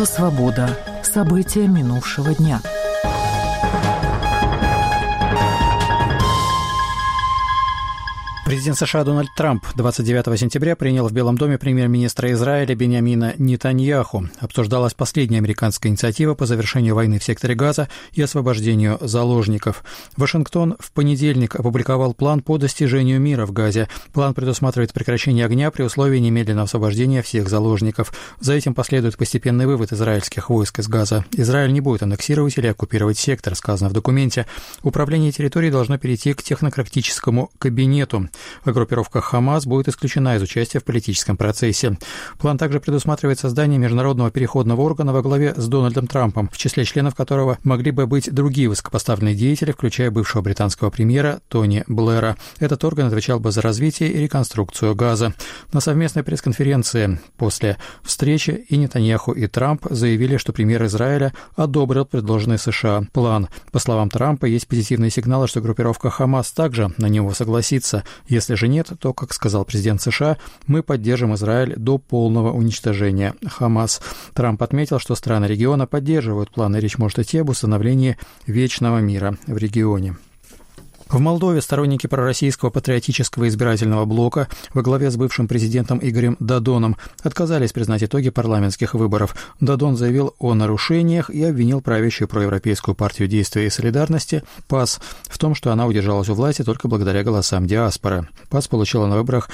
Радио «Свобода». События минувшего дня. Президент США Дональд Трамп 29 сентября принял в Белом доме премьер-министра Израиля Биньямина Нетаньяху. Обсуждалась последняя американская инициатива по завершению войны в секторе Газа и освобождению заложников. Вашингтон в понедельник опубликовал план по достижению мира в Газе. План предусматривает прекращение огня при условии немедленного освобождения всех заложников. За этим последует постепенный вывод израильских войск из Газа. Израиль не будет аннексировать или оккупировать сектор, сказано в документе. Управление территорией должно перейти к технократическому кабинету. А группировка «Хамас» будет исключена из участия в политическом процессе. План также предусматривает создание международного переходного органа во главе с Дональдом Трампом, в числе членов которого могли бы быть другие высокопоставленные деятели, включая бывшего британского премьера Тони Блэра. Этот орган отвечал бы за развитие и реконструкцию Газа. На совместной пресс-конференции после встречи и Нетаньяху, и Трамп заявили, что премьер Израиля одобрил предложенный США план. По словам Трампа, есть позитивные сигналы, что группировка «Хамас» также на него согласится. Если же нет, то, как сказал президент США, мы поддержим Израиль до полного уничтожения Хамас. Трамп отметил, что страны региона поддерживают план, и речь может идти об установлении вечного мира в регионе. В Молдове сторонники пророссийского патриотического избирательного блока во главе с бывшим президентом Игорем Додоном отказались признать итоги парламентских выборов. Додон заявил о нарушениях и обвинил правящую проевропейскую партию «Действия и солидарности» ПАС в том, что она удержалась у власти только благодаря голосам диаспоры. ПАС получила на выборах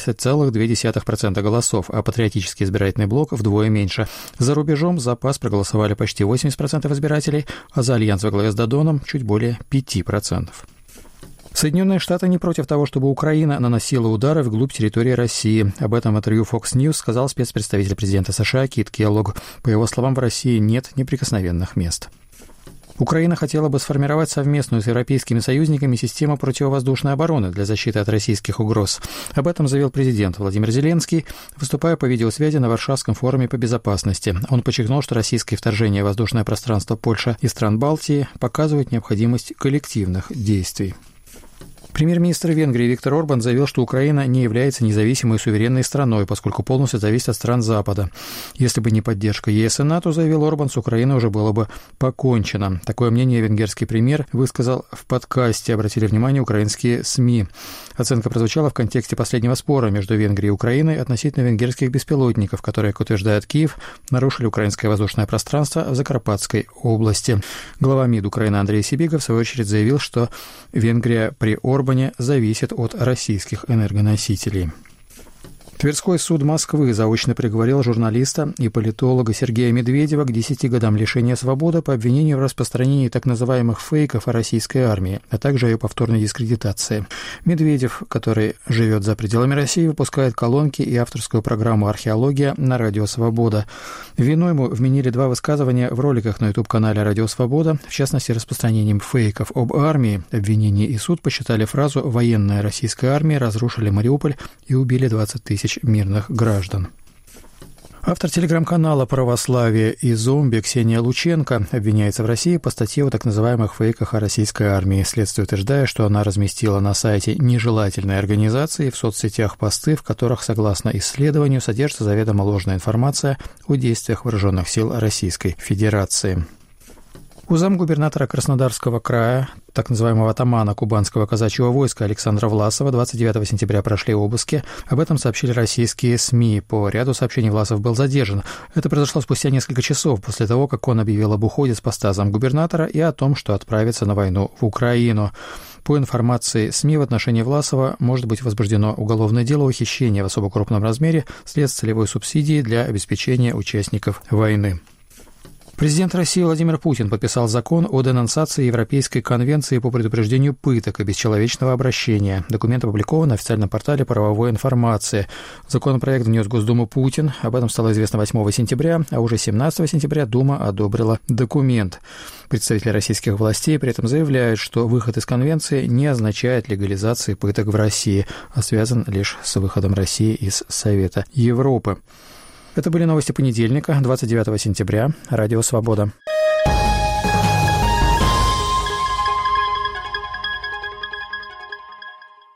50,2% голосов, а патриотический избирательный блок вдвое меньше. За рубежом за ПАС проголосовали почти 80% избирателей, а за альянс во главе с Додоном чуть более 5%. Соединенные Штаты не против того, чтобы Украина наносила удары вглубь территории России. Об этом в интервью Fox News сказал спецпредставитель президента США Кит Келлог. По его словам, в России нет неприкосновенных мест. Украина хотела бы сформировать совместную с европейскими союзниками систему противовоздушной обороны для защиты от российских угроз. Об этом заявил президент Владимир Зеленский, выступая по видеосвязи на Варшавском форуме по безопасности. Он подчеркнул, что российское вторжение в воздушное пространство Польши и стран Балтии показывает необходимость коллективных действий. Премьер-министр Венгрии Виктор Орбан заявил, что Украина не является независимой и суверенной страной, поскольку полностью зависит от стран Запада. Если бы не поддержка ЕС и НАТО, заявил Орбан, с Украиной уже было бы покончено. Такое мнение венгерский премьер высказал в подкасте, обратили внимание украинские СМИ. Оценка прозвучала в контексте последнего спора между Венгрией и Украиной относительно венгерских беспилотников, которые, как утверждает Киев, нарушили украинское воздушное пространство в Закарпатской области. Глава МИД Украины Андрей Сибига, в свою очередь, заявил, что Венгрия при Орбане зависит от российских энергоносителей. Тверской суд Москвы заочно приговорил журналиста и политолога Сергея Медведева к 10 годам лишения свободы по обвинению в распространении так называемых фейков о российской армии, а также о ее повторной дискредитации. Медведев, который живет за пределами России, выпускает колонки и авторскую программу «Археология» на Радио Свобода. В вину ему вменили 2 высказывания в роликах на YouTube-канале Радио Свобода, в частности, распространением фейков об армии. Обвинение и суд посчитали фразу «военная российская армия разрушили Мариуполь и убили 20 тысяч мирных граждан». Автор телеграм-канала «Православие и зомби» Ксения Лученко обвиняется в России по статье о так называемых фейках о российской армии. Следствие утверждает, что она разместила на сайте нежелательной организации в соцсетях посты, в которых, согласно исследованию, содержится заведомо ложная информация о действиях вооруженных сил Российской Федерации. У замгубернатора Краснодарского края, так называемого атамана кубанского казачьего войска Александра Власова 29 сентября прошли обыски. Об этом сообщили российские СМИ. По ряду сообщений Власов был задержан. Это произошло спустя несколько часов после того, как он объявил об уходе с поста замгубернатора и о том, что отправится на войну в Украину. По информации СМИ, в отношении Власова может быть возбуждено уголовное дело о хищении в особо крупном размере вслед целевой субсидии для обеспечения участников войны. Президент России Владимир Путин подписал закон о денонсации Европейской конвенции по предупреждению пыток и бесчеловечного обращения. Документ опубликован на официальном портале правовой информации. Законопроект внес в Госдуму Путин. Об этом стало известно 8 сентября, а уже 17 сентября Дума одобрила документ. Представители российских властей при этом заявляют, что выход из конвенции не означает легализации пыток в России, а связан лишь с выходом России из Совета Европы. Это были новости понедельника, 29 сентября. Радио «Свобода».